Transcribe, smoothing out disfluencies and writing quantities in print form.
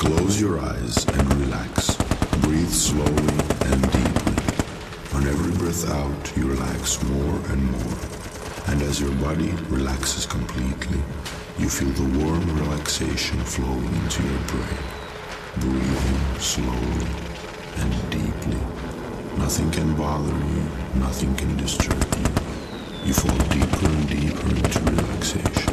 Close your eyes and relax. Breathe slowly and deeply. On every breath out, you relax more and more. And as your body relaxes completely, you feel the warm relaxation flowing into your brain. Breathing slowly and deeply. Nothing can bother you, nothing can disturb you. You fall deeper and deeper into relaxation.